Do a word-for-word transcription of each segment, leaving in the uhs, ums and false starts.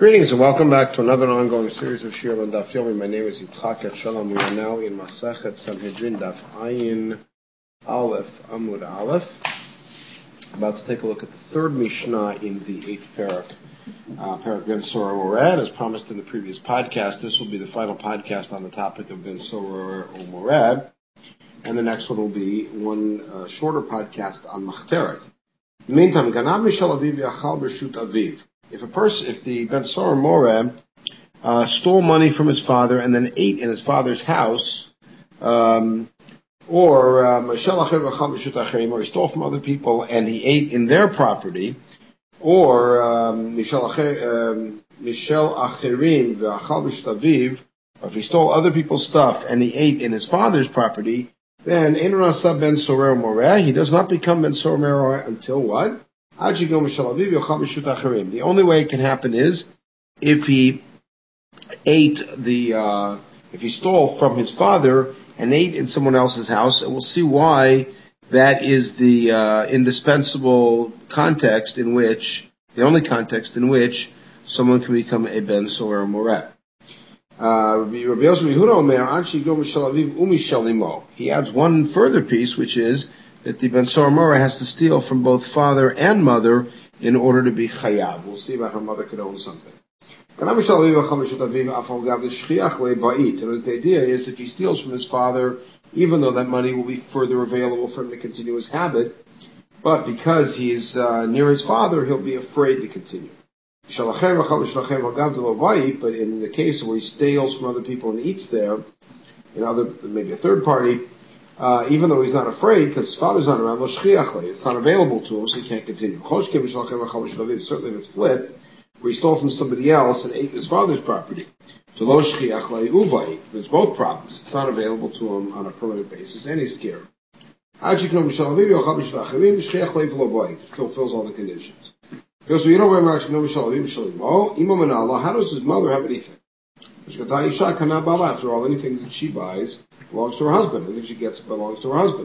Greetings and welcome back to another ongoing series of Shir on Daf Yomi. My name is Yitzchak Shalom. We are now in Masechet Sanhedrin Daf Ayin Aleph Amud Aleph. About to take a look at the third Mishnah in the eighth parak, uh, parak Ben Sorah Mored. As promised in the previous podcast, this will be the final podcast on the topic of Ben Sorah or Mored, and the next one will be one uh, shorter podcast on Machteret. In the meantime, Ganav Mishal Aviv Yachal B'Shut Aviv. If a person, if the Ben Sorah Moreh uh, stole money from his father and then ate in his father's house, um, or um, or he stole from other people and he ate in their property, or um, Mishel Acherim v'achal b'shut aviv, or if he stole other people's stuff and he ate in his father's property, then ein rasa Ben Sorah Moreh. He does not become Ben Sorah Moreh until what? The only way it can happen is if he ate the, uh, if he stole from his father and ate in someone else's house, and we'll see why that is the uh, indispensable context in which, the only context in which someone can become a Ben Sorah Moreh. Uh, he adds one further piece, which is that the Ben Sorah Moreh has to steal from both father and mother in order to be chayav. We'll see about how mother could own something. And the idea is if he steals from his father, even though that money will be further available for him to continue his habit, but because he's uh, near his father, he'll be afraid to continue. But in the case where he steals from other people and eats there, in other, maybe a third party, Uh, even though he's not afraid, because his father's not around, it's not available to him, so he can't continue. Certainly if it's flipped, where he stole from somebody else and ate his father's property. So there's both problems. It's not available to him on a permanent basis, and he's scared. It fulfills all the conditions. How does his mother have anything? After all, anything that she buys belongs to her husband. Anything she gets belongs to her husband.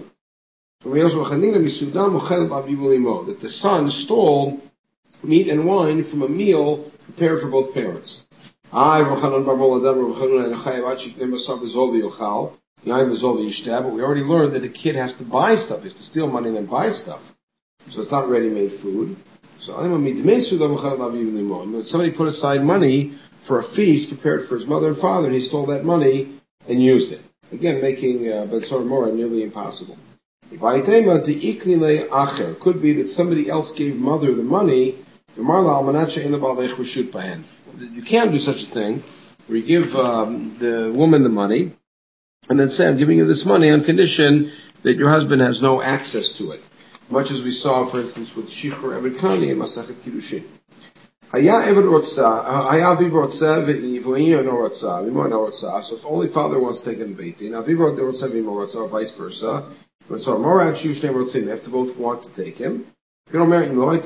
That the son stole meat and wine from a meal prepared for both parents. But we already learned that a kid has to buy stuff. He has to steal money and then buy stuff. So it's not ready-made food. So somebody put aside money for a feast prepared for his mother and father, and he stole that money and used it. Again, making uh, Ben Sorah Moreh nearly impossible. It could be that somebody else gave mother the money. You can't do such a thing, where you give um, the woman the money, and then say, I'm giving you this money on condition that your husband has no access to it. Much as we saw, for instance, with Shichur Eved Kani and Masechet Kiddushin. So if only father wants to take him beitin, or vice versa, they have to both want to take him. I'm going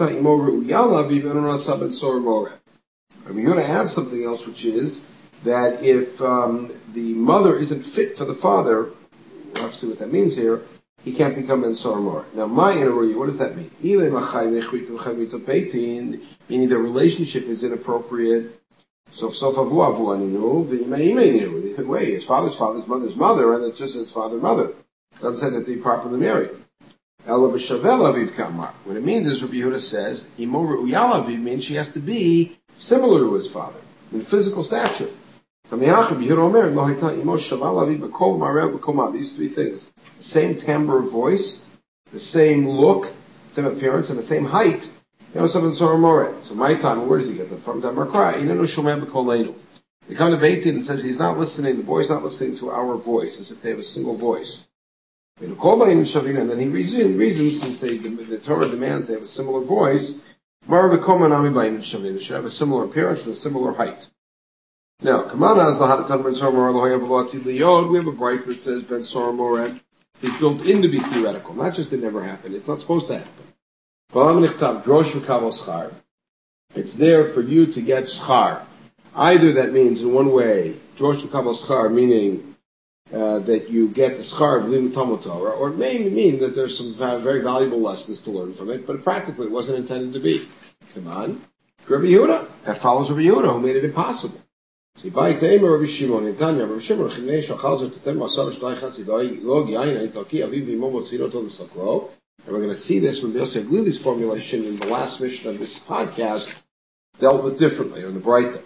to add something else, which is that if um, the mother isn't fit for the father, we'll have to see what that means here, he can't become Ben Sorah Moreh. Now, my inner, what does that mean? Meaning the relationship is inappropriate. So, the way his father's father's mother's mother, and it just says father mother. It doesn't say that they properly married. What it means is, Rabbi Yehuda says, means she has to be similar to his father in physical stature. These three things. The same timbre of voice, the same look, same appearance, and the same height. You know, something Sorah Moreh. So my time, where does he get them from? They come to Beit Din and says he's not listening, the boy's not listening to our voice, as if they have a single voice. And then he reasons, reasons since they, the Torah demands they have a similar voice, they should have a similar appearance and a similar height. Now, Kamana is the Hadatan Ben Sorah Moreh, we have a bright that says Ben Sorah Moreh is built in to be theoretical, not just it never happened. It's not supposed to happen. It's there for you to get schar. Either that means in one way, drosh v'kabel schar, meaning uh, that you get the schar of limud Talmud Torah, or it may mean that there's some very valuable lessons to learn from it, but practically it wasn't intended to be. Come on. Rabbi Yehuda. That follows Rabbi Yehuda, who made it impossible. So by Tamer Rabbi Shimon, in Tanya, Rabbi Shimon, Chinei Shachalzer Tetem Masar Shtay Chatzidai Log Yain Aitalki Aviv Vimo Motzino Tol Saklo. And we're going to see this when Yosef Glili's formulation in the last mission of this podcast dealt with differently on the Breita.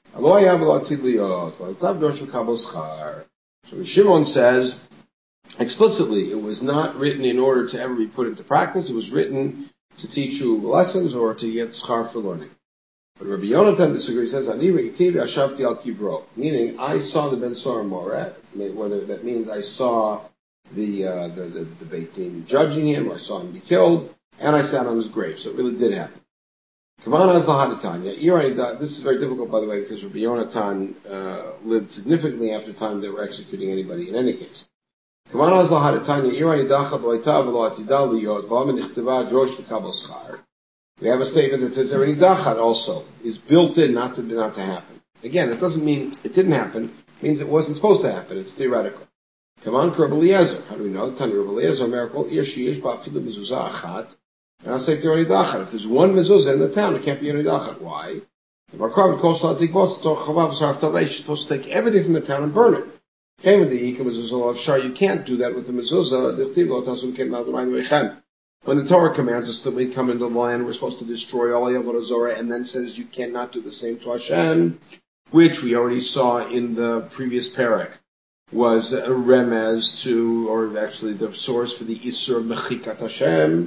So Rabbi Shimon says explicitly it was not written in order to ever be put into practice. It was written to teach you lessons or to get schar for learning. But Rabbi Yonatan disagrees. Says, "Ani re'iti v'ashavti al kibro," meaning I saw the Ben Sora Moret. Whether that means I saw the uh, the, the the Beit Din judging him, or I saw him be killed, and I sat on his grave. So it really did happen. Kavan has lahadatanya. This is very difficult, by the way, because Rabbi Yonatan uh, lived significantly after the time they were executing anybody. In any case, Kavan has lahadatanya. Irani dachat lo'itav lo'atidal liyot v'amen nichteva drosh v'kabel schar. We have a statement that says every dachat also is built in not to not to happen. Again, it doesn't mean it didn't happen. It means it wasn't supposed to happen. It's theoretical. Come on, Rabbi Eliezer. How do we know? Tani Rabbi Eliezer, miracle. Yesh ba'afilu mezuzah achat. And I'll say theoretical dachat. If there's one mezuzah in the town, it can't be any dachat. Why? The Markov calls to Atik Bos to Chavav Sarftavei. You're supposed to take everything from the town and burn it. Came with the Yika mezuzah of Shar. You can't do that with the mezuzah. Dichtiv lo tasum kem na'ad l'mayim ve'chem. When the Torah commands us that we come into the land, we're supposed to destroy all Avodah Zorah, and then says you cannot do the same to Hashem, which we already saw in the previous parak, was a remez to, or actually the source for the Isur Mechikat Hashem.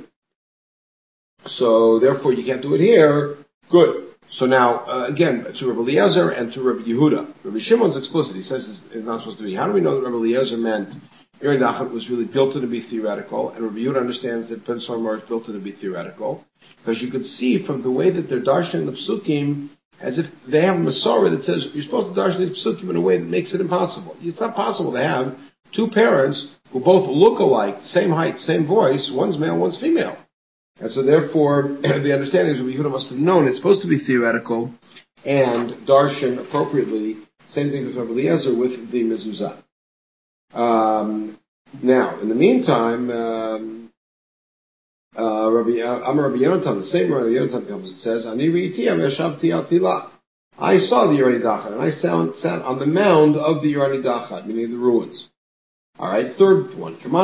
So therefore you can't do it here. Good. So now, uh, again, to Rabbi Eliezer and to Rabbi Yehuda. Rabbi Shimon's explicit. He says it's not supposed to be. How do we know that Rabbi Eliezer meant Eri Dachat was really built in to be theoretical, and Rabbi Yehuda understands that Ben Sormar is built in to be theoretical, because you could see from the way that they're darshan the psukim, as if they have a Masorah that says you're supposed to darshan these psukim in a way that makes it impossible. It's not possible to have two parents who both look alike, same height, same voice, one's male, one's female. And so therefore, the understanding is Rabbi Yehuda must have known it's supposed to be theoretical, and darshan appropriately, same thing with Rabbi Eliezer with the mezuzah. Um, now, in the meantime, um, uh, Rabbi, uh, Amar Rabbi Yonatan, the same Rabbi Yonatan comes and says, Ani ri'iti aveshavti al tila. I saw the Yerani Dachat, and I sat, sat on the mound of the Yerani Dachat, meaning the ruins. Alright, third one. The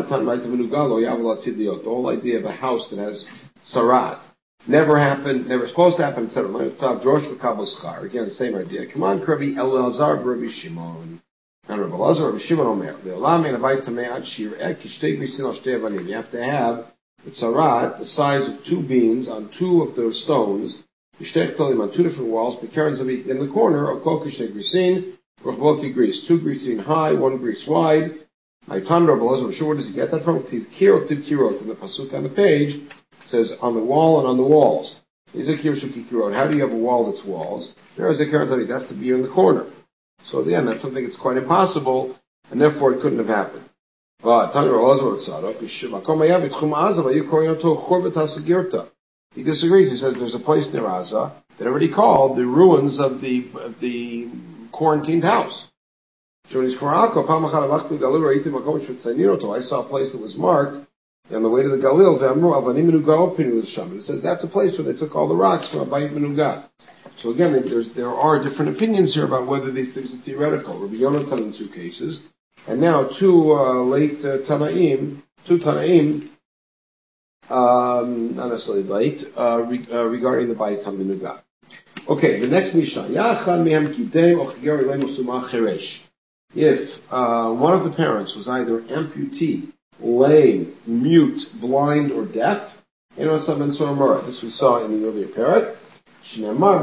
whole idea of a house that has sarat. Never happened, never supposed to happen, et cetera. Again, same idea. Come on, Rabbi Elazar, Rabbi Shimon. And Rabbi Elazar, Rabbi Shimon Omer. You have to have the tzaraat, the size of two beams on two of the stones, on two different walls, in the corner of kol kishtei grisin, rechboki gris. Two grisin high, one gris wide. My Tan Rabbi Elazar, sure, where does he get that from? Tiv kirot, tiv kirot. In the pasuk on the page, it says on the wall and on the walls. How do you have a wall that's walls? There is a kirot, that's to be in the corner. So again, that's something that's quite impossible, and therefore it couldn't have happened. But he disagrees. He says there's a place near Aza that already called the ruins of the of the quarantined house. I saw a place that was marked on the way to the Galil. And it says that's a place where they took all the rocks from Abayit Menugah. So again, there's, there are different opinions here about whether these things are theoretical. Rabbi Yonatan in two cases, and now two uh, late uh, Tanaim, two Tanaim, um, not necessarily late, uh, re, uh, regarding the Bayit HaMinugah. Okay, the next Mishnah. If uh, one of the parents was either amputee, lame, mute, blind, or deaf, this we saw in the earlier parak. This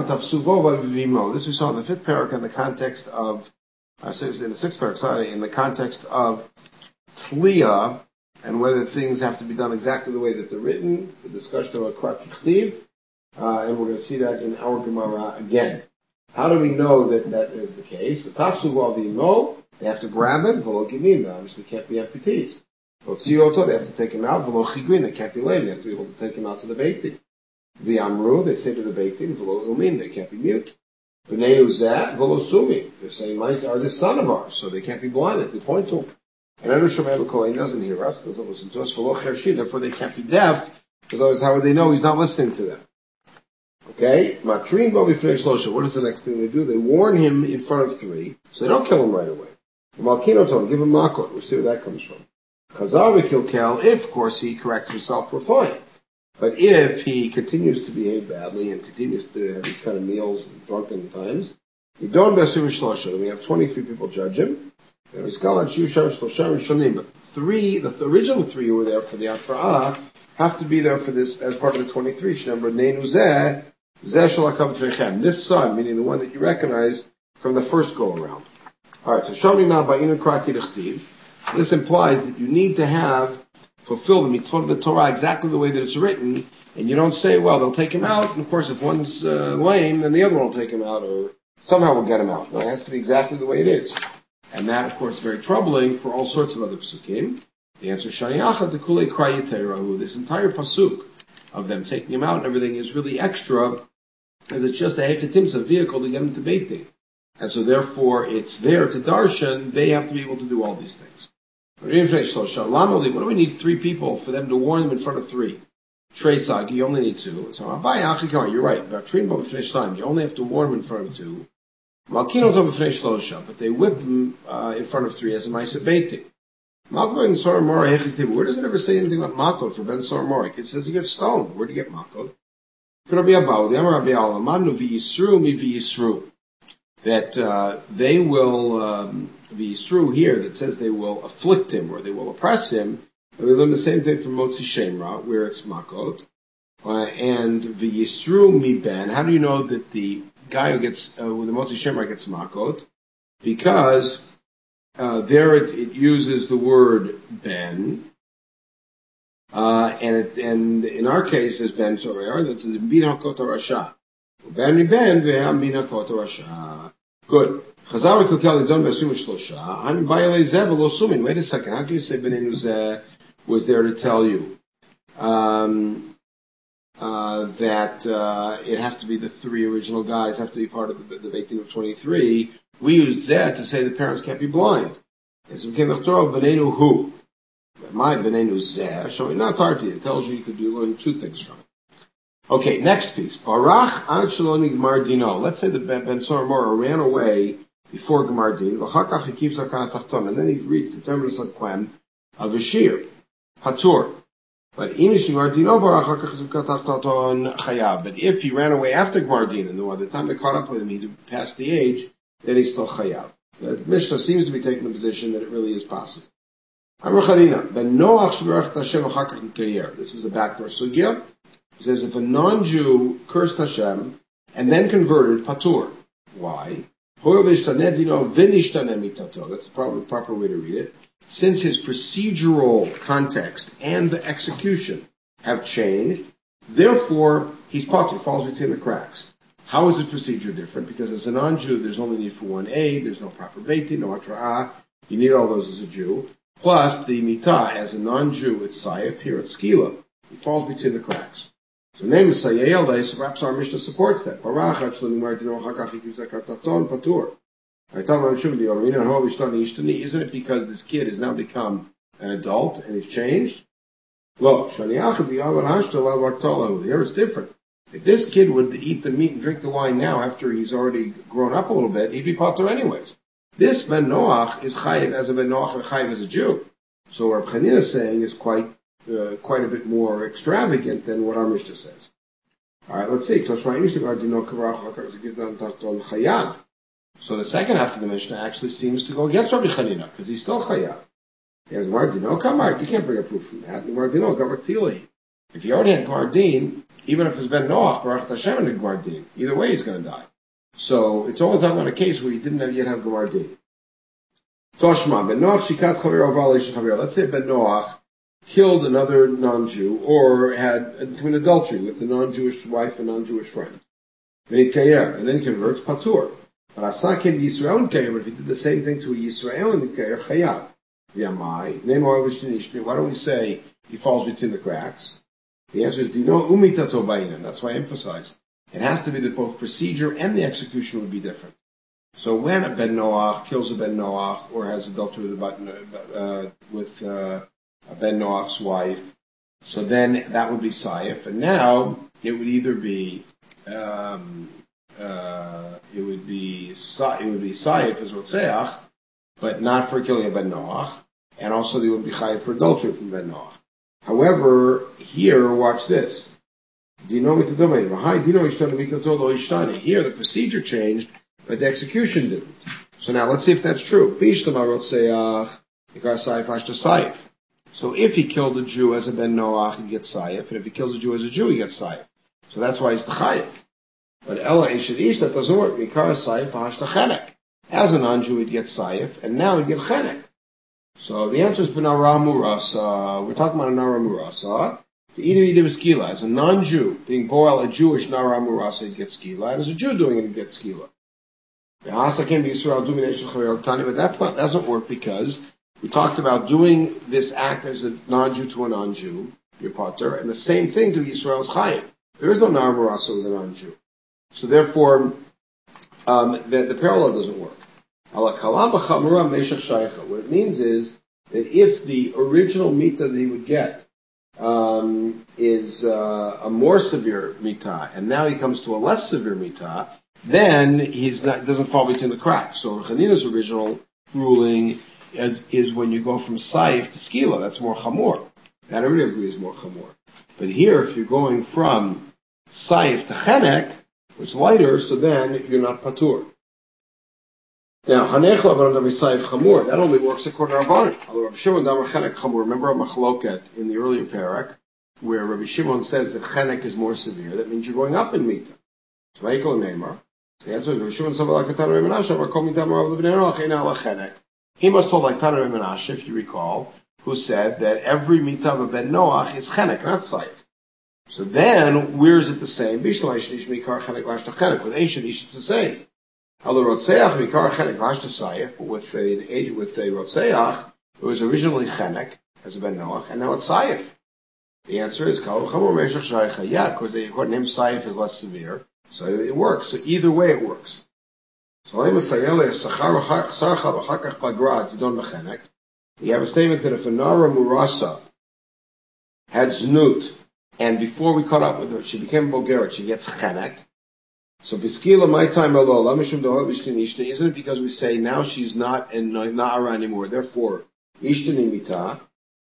we saw in the fifth parak in the context of, uh, in the sixth parak, sorry, in the context of Tliya, and whether things have to be done exactly the way that they're written, the discussion of Akrat Kichtiv, uh, and we're going to see that in our Gemara again. How do we know that that is the case? They have to grab it, they obviously can't be amputees. They have to take him out, they can't be lame, they have to be able to take him out to the Beit Din. The Amru, they say to the Beit Din, v'lo umin, they can't be mute. B'nei uzeh, v'lo sumi. They're saying, mice are this son of ours, so they can't be blinded. They point to him. And Enu Shomei B'Kolein doesn't hear us, doesn't listen to us, v'lo chershi, therefore they can't be deaf, because otherwise how would they know he's not listening to them? Okay? Matrin bo b'fnei shlosha. What is the next thing they do? They warn him in front of three, so they don't kill him right away. Malkinoton, give him makot. We'll see where that comes from. Chazar v'kilkel, if, of course, he corrects himself, we're fine. But if he continues to behave badly and continues to have these kind of meals and drunken times, we don't b'asur shlosha. Then we have twenty-three people judge him. And but three, the, the original three who were there for the Atra'ah have to be there for this as part of the twenty-three. This son, meaning the one that you recognize from the first go around. Alright, so Shami now ba'inu kraki d'chtiv. This implies that you need to have fulfill the mitzvot of the Torah exactly the way that it's written, and you don't say, well, they'll take him out, and of course if one's uh, lame, then the other one will take him out, or somehow we'll get him out. No, it has to be exactly the way it is. And that, of course, is very troubling for all sorts of other psukim. The answer is Shaniacha de Kulei Krayiterahu. This entire pasuk of them taking him out and everything is really extra, because it's just a hekatim's a vehicle to get him to Beit Din. And so therefore it's there to darshan, they have to be able to do all these things. What do we need three people for them to warn them in front of three? Trey Sag, you only need two. So you're right. You only have to warn them in front of two. But they whip them uh, in front of three as a Maisa Beit Din. Where does it ever say anything about Makot for Ben Sor Morik? It says he gets stoned. Where do you get Makot? That uh, they will um, be through here that says they will afflict him or they will oppress him. And we learn the same thing from Motzi Shemra, where it's Makot. Uh, and v'yisru mi ben. How do you know that the guy who gets uh, with the Motzi Shemra gets Makot? Because uh, there it, it uses the word ben, uh, and it, and in our case it's ben sorer. That's in bin hakot rasha. Ben mi ben ve'am bin hakot rasha. Good. Chazar v'kotel idon b'asum shlosha. I'm ba'alei zeh v'lo sumin. Wait a second. How can you say benenu zeh was there to tell you um, uh, that uh, it has to be the three original guys have to be part of the, the Beit Din of twenty-three? We use zeh to say the parents can't be blind. It's benenu hu. My benenu zeh showing not tarti. It tells you you could do learn two things from it. Okay, next piece. Barach ad shaloni gmar dino. Let's say that Ben Sor Mora ran away before Gmar Din. V'chakach he keeps Zakana Tachton, and then he reached the terminus of Qem of Ashir, Patur. But Inish Gmar Dino Barach Hakach Zakana Tachton Chayav. But if he ran away after Gmar Din, and by the time they caught up with him, he passed the age, then he's still Chayav. The Mishnah seems to be taking the position that it really is possible. Amr Chadina Ben Noach Shberach Hashem Hakach Nikayer. This is a backdoor sugya. It says if a non-Jew cursed Hashem and then converted, patur. Why? That's probably the proper way to read it. Since his procedural context and the execution have changed, therefore he's patur, falls between the cracks. How is the procedure different? Because as a non-Jew, there's only need for one aid, there's no proper Beit Din, no atra'ah. You need all those as a Jew. Plus, the mitah, as a non-Jew, it's sayef, here it's skila. He falls between the cracks. So name is Sayel, so perhaps our Mishnah supports that. I tell them, isn't it because this kid has now become an adult and he's changed? Well, here it's different. If this kid would eat the meat and drink the wine now after he's already grown up a little bit, he'd be patur anyways. This Ben Noach is chayiv as a Ben Noach and chayiv as a Jew. So what Chanina is saying is quite Uh, quite a bit more extravagant than what our Mishnah says. Alright, let's see. So the second half of the Mishnah actually seems to go against Rabbi Chanina, because he's still chayav. He has Gmar Din. Oh, come on, you can't bring a proof from that. Gmar Din, oh, Gmar Tzili. If he already had Gmar Din, even if it's Ben Noach, Baruch Hashem and Gmar Din, either way he's going to die. So it's only talking about a case where he didn't have, yet have Gmar Din. Toshma, Ben Noach shikat chaver oval chaver. Let's say Ben Noach killed another non-Jew, or had committed adultery with a non-Jewish wife and non-Jewish friend. And then converts, patur. But Asakim Yisrael and Kayer, but if he did the same thing to a Yisrael and Kayer, chayav. Yamai. Why don't we say he falls between the cracks? The answer is Dino umitato ba'inan. That's why I emphasized. It has to be that both procedure and the execution would be different. So when a Ben Noach kills a Ben Noach, or has adultery with, uh, with uh, Ben Noach's wife, so then that would be Saif, and now it would either be um, uh, it would be it would be Saif as Rotzeach, but not for killing a Ben Noach, and also they would be Chayiv for adultery from Ben Noach. However, here, watch this. Here, the procedure changed, but the execution didn't. So now, let's see if that's true. So if he killed a Jew as a Ben Noach, he gets Saif, and if he kills a Jew as a Jew, he gets Saif. So that's why he's the Chayiv. But Ella Ishad Ish, that doesn't work. Mikar Saif, Hashta Chenek. As a non-Jew, he'd get Saif, and now he'd get Chenek. So the answer is Benara Murasa. We're talking about a Nara Murasa. To eat it, eat it with skila. As a non-Jew, being boil a Jewish Nara Murasa, he'd get skila. And as a Jew doing it, he'd get skila. But that's not, doesn't work because we talked about doing this act as a non-Jew to a non-Jew, your pater, and the same thing to Yisrael's Chayiv. There is no Nara Murasa with a non-Jew. So therefore, um, the, the parallel doesn't work. What it means is that if the original mita that he would get um, is uh, a more severe mita, and now he comes to a less severe mita, then he's not doesn't fall between the cracks. So Chanina's original ruling is, is when you go from saif to skila, that's more chamor. That everybody agrees is more chamor. But here, if you're going from saif to chenek, which is lighter, so then you're not patur. Now, Hanechla Saif Chamur, that only works according to Rabbanan. Although Rabbi Shimon Damar Chenek Chamur, remember a Machloket in the earlier parak, where Rabbi Shimon says that Chenek is more severe, that means you're going up in Mita. So Michael Neymar, the answer is Rabbi Shimon Savala Katana Menashe, or Kol Mita Marav Lebnei Ena Ala Chenek. He must hold like Tana Menashe, if you recall, who said that every Mita of a Ben Noach is Chenek, not Saif. So then, where is it the same? Bishla Ishnish Mikar Chenek Lashta Chenek. With Eishan Ish, it's the same. Although Rotzeach Mikar Chenek Vashta Saif, but with a with a Rotzeach, it was originally Chenek as a Ben Noach, and now it's Saif. The answer is Kal Chamor Meshach Shaycha. Yeah, because they according to him Saif is less severe, so it works. So either way, it works. So you have a statement that if a Nara Murasa had Znut, and before we caught up with her, she became Bulgarian, she gets Chenek. So Biskila, my time alola, Mishum Dohot Ishtani Ishtani, isn't it because we say now she's not in Na'ara anymore, therefore, Ishtani Mita,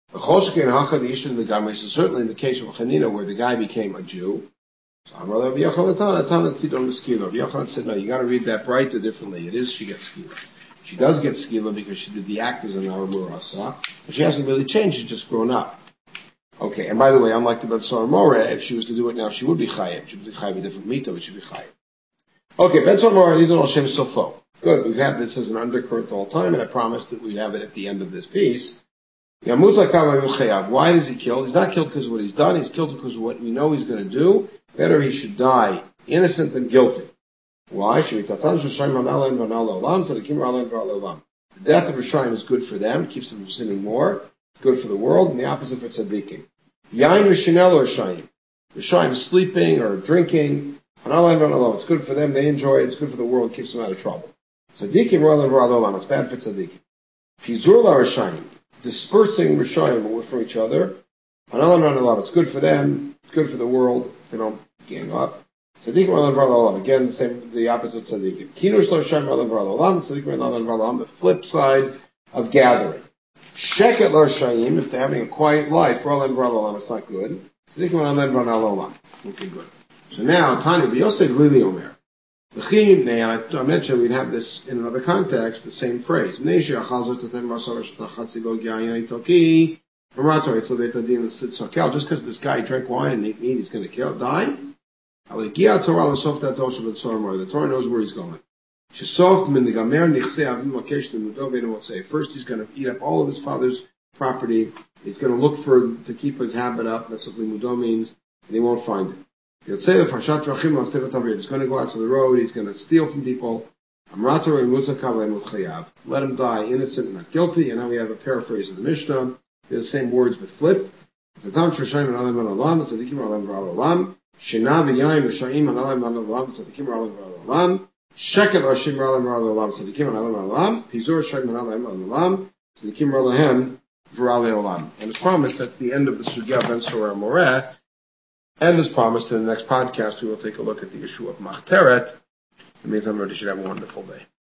certainly in the case of Chanina, where the guy became a Jew. So I'm rather Rabbi Yochanan Tana, Tana Tzidon Biskila. Rabbi Yochanan said, no, you gotta read that brighter differently. It is, she gets Skila. She does get Skila because she did the act as an Na'ara Murasa, but she hasn't really changed, she's just grown up. Okay, and by the way, unlike the Betzor More, if she was to do it now, she would be Chayiv. She would be Chayiv a different Mita, but she'd be Chayiv. Okay, Betzor More, Nidon Hashem Sofo. Good, we've had this as an undercurrent the whole time, and I promised that we'd have it at the end of this piece. Why is he killed? He's not killed because of what he's done, he's killed because of what we know he's going to do. Better he should die innocent than guilty. Why? The death of Rishayim is good for them, it keeps them from sinning more, good for the world, and the opposite for tzaddikim. Yain Rishinel or Rishayim. Rishayim is sleeping or drinking. It's good for them, they enjoy it, it's good for the world, it keeps them out of trouble. Tzaddikim Ra'alam, it's bad for tzaddikim. Pizur La Rishayim, dispersing Rishayim away from each other. It's good for them, it's good for the world, they don't gang up. Tzaddikim Ra'alam Ra'alam, again, the same, the opposite tzaddikim. Kinush La Rishayim Ra'alam Ra'alam, Tzaddikim Ra'alam Ra'alam, the flip side of gathering. Sheket La Rishayim, if they're having a quiet life, Ra'alam Ra'alam, it's not good. Tzaddikim Ra'alam Ra'alam, okay, good. So now, Tanya, but Yosef really Omer. I mentioned we'd have this in another context, the same phrase. Just because this guy drank wine and ate meat, he's going to kill, die? The Torah knows where he's going. First, he's going to eat up all of his father's property. He's going to look for to keep his habit up. That's what limudo means, and he won't find it. He's going to go out to the road, he's going to steal from people. Let him die innocent, not guilty, and now we have a paraphrase of the Mishnah. They're the same words but flipped. And it's promised that's the end of the Sugya Ben Sorah Moreh. And as promised, in the next podcast, we will take a look at the issue of Machteret. In the meantime, everybody should have a wonderful day.